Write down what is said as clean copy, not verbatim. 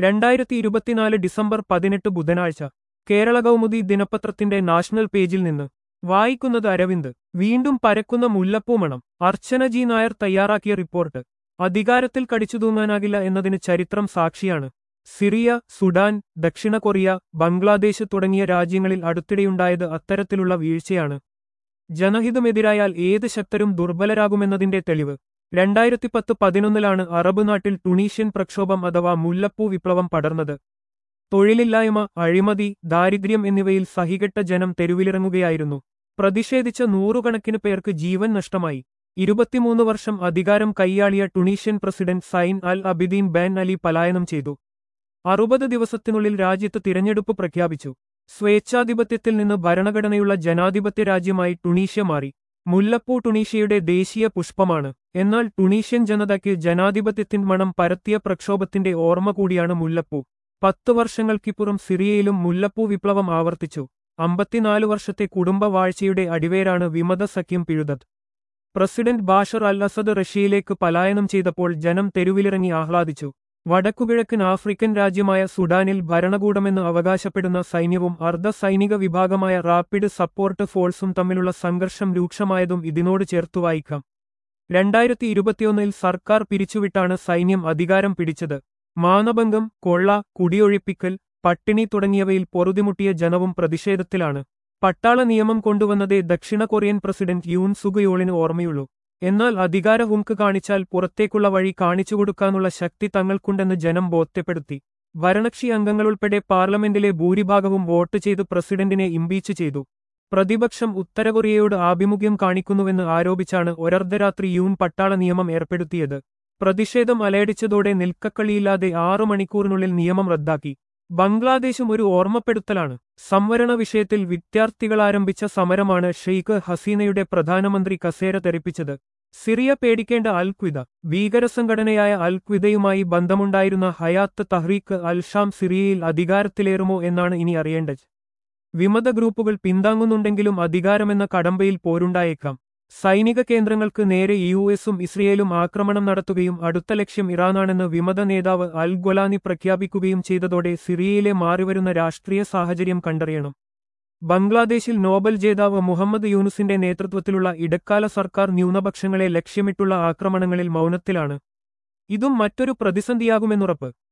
2024 December 18 ബുധനാഴ്ച കേരള കൗമുദി ദിനപത്രത്തിന്റെ national പേജിൽ നിന്ന് വായിക്കുന്നത് അരവിന്ദ്. വീണ്ടും പരക്കുന്ന മുല്ലപ്പൂ മണം. അർച്ചന ജി നായർ തയ്യാറാക്കിയ റിപ്പോർട്ട്. അധികാരത്തിൽ കടിച്ചുതൂങ്ങാനാകില്ല എന്നതിന് ചരിത്രം സാക്ഷിയാണ്. സിറിയ, സുഡാൻ, ദക്ഷിണ കൊറിയ, ബംഗ്ലാദേശ് തുടങ്ങിയ രാജ്യങ്ങളിൽ അടുത്തിടെയുണ്ടായത് അത്തരത്തിലുള്ള വീഴ്ചയാണ്. ജനഹിതമെതിരായാൽ ഏത് ശക്തരും ദുർബലരാകുമെന്നതിന്റെ തെളിവ്. 2010-11 അറബ് നാട്ടിൽ ടുണീഷ്യൻ പ്രക്ഷോഭം അഥവാ മുല്ലപ്പൂ വിപ്ലവം പടർന്നത്. തൊഴിലില്ലായ്മ, അഴിമതി, ദാരിദ്ര്യം എന്നിവയിൽ സഹികെട്ട ജനം തെരുവിലിറങ്ങുകയായിരുന്നു. പ്രതിഷേധിച്ച നൂറുകണക്കിന് പേർക്ക് ജീവൻ നഷ്ടമായി. 23 വർഷം അധികാരം കൈയാളിയ Tunisian president Zine al Abidine Ben Ali പലായനം ചെയ്തു. 60 ദിവസത്തിനുള്ളിൽ രാജ്യത്ത് തിരഞ്ഞെടുപ്പ് പ്രഖ്യാപിച്ചു. സ്വേച്ഛാധിപത്യത്തിൽ നിന്ന് ഭരണഘടനയുള്ള ജനാധിപത്യ രാജ്യമായി ടുണീഷ്യ മാറി. മുല്ലപ്പൂ ടുണീഷ്യയുടെ ദേശീയ പുഷ്പമാണ്. എന്നാൽ ടുണീഷ്യൻ ജനതയ്ക്ക് ജനാധിപത്യത്തിൻ മണം പരത്തിയ പ്രക്ഷോഭത്തിന്റെ ഓർമ്മ കൂടിയാണ് മുല്ലപ്പൂ. 10 വർഷങ്ങൾക്കിപ്പുറം സിറിയയിലും മുല്ലപ്പൂ വിപ്ലവം ആവർത്തിച്ചു. 54 വർഷത്തെ കുടുംബ വാഴ്ചയുടെ അടിവേരാണ് വിമത സഖ്യം പിഴുതത്. പ്രസിഡന്റ് ബാഷർ അൽ അസദ് റഷ്യയിലേക്ക് പലായനം ചെയ്തപ്പോൾ ജനം തെരുവിലിറങ്ങി ആഹ്ലാദിച്ചു. വടക്കുകിഴക്കൻ ആഫ്രിക്കൻ രാജ്യമായ സുഡാനിൽ ഭരണകൂടമെന്ന് അവകാശപ്പെടുന്ന സൈന്യവും അർദ്ധ സൈനിക വിഭാഗമായ റാപ്പിഡ് സപ്പോർട്ട് ഫോഴ്സും തമ്മിലുള്ള സംഘർഷം രൂക്ഷമായതും ഇതിനോട് ചേർത്തു വായിക്കാം. 2021 സർക്കാർ പിരിച്ചുവിട്ടാണ് സൈന്യം അധികാരം പിടിച്ചത്. മാനഭംഗം, കൊള്ള, കുടിയൊഴിപ്പിക്കൽ, പട്ടിണി തുടങ്ങിയവയിൽ പൊറുതിമുട്ടിയ ജനവും പ്രതിഷേധത്തിലാണ്. പട്ടാള നിയമം കൊണ്ടുവന്നതേ ദക്ഷിണ കൊറിയൻ പ്രസിഡന്റ് യൂൻ സുഗ് യോളിന് ഓർമ്മയുള്ളൂ. എന്നാൽ അധികാര ഹുങ്ക് കാണിച്ചാൽ പുറത്തേക്കുള്ള വഴി കാണിച്ചുകൊടുക്കാനുള്ള ശക്തി തങ്ങൾക്കുണ്ടെന്ന് ജനം ബോധ്യപ്പെടുത്തി. ഭരണകക്ഷി അംഗങ്ങളുൾപ്പെടെ പാർലമെന്റിലെ ഭൂരിഭാഗവും വോട്ട് ചെയ്ത് പ്രസിഡന്റിനെ ഇംപീച്ച് ചെയ്തു. പ്രതിപക്ഷം ഉത്തരകൊറിയയോട് ആഭിമുഖ്യം കാണിക്കുന്നുവെന്ന് ആരോപിച്ചാണ് ഒരർദ്ധരാത്രി യൂൻ പട്ടാള നിയമം ഏർപ്പെടുത്തിയത്. പ്രതിഷേധം അലയടിച്ചതോടെ നിൽക്കക്കളിയില്ലാതെ 6 മണിക്കൂറിനുള്ളിൽ നിയമം റദ്ദാക്കി. ബംഗ്ലാദേശും ഒരു ഓർമ്മപ്പെടുത്തലാണ്. സംവരണ വിഷയത്തിൽ വിദ്യാർത്ഥികളാരംഭിച്ച സമരമാണ് ഷെയ്ഖ് ഹസീനയുടെ പ്രധാനമന്ത്രി കസേര തെറിപ്പിച്ചത്. സിറിയ പേടിക്കേണ്ട അൽ-ഖ്വിദ. ഭീകരസംഘടനയായ അൽ-ഖ്വിദയുമായി ബന്ധമുണ്ടായിരുന്ന ഹയാത്ത് തഹ്രീക്ക് അൽ-ഷാം സിറിയയിൽ അധികാരത്തിലേറുമോ എന്നാണ് ഇനി അറിയേണ്ടത്. വിമത ഗ്രൂപ്പുകൾ പിന്താങ്ങുന്നുണ്ടെങ്കിലും അധികാരമെന്ന കടമ്പയിൽ പോരുണ്ടായേക്കാം. സൈനിക കേന്ദ്രങ്ങൾക്ക് നേരെ യുഎസും ഇസ്രയേലും ആക്രമണം നടത്തുകയും അടുത്ത ലക്ഷ്യം ഇറാനാണെന്ന് വിമത നേതാവ് അൽ ഗൊലാനി പ്രഖ്യാപിക്കുകയും ചെയ്തതോടെ സിറിയയിലെ മാറിവരുന്ന രാഷ്ട്രീയ സാഹചര്യം കണ്ടറിയണം. ബംഗ്ലാദേശിൽ നോബൽ ജേതാവ് മുഹമ്മദ് യൂനുസിന്റെ നേതൃത്വത്തിലുള്ള ഇടക്കാല സർക്കാർ ന്യൂനപക്ഷങ്ങളെ ലക്ഷ്യമിട്ടുള്ള ആക്രമണങ്ങളിൽ മൗനത്തിലാണ്. ഇതും മറ്റൊരു പ്രതിസന്ധിയാകുമെന്നുറപ്പ്.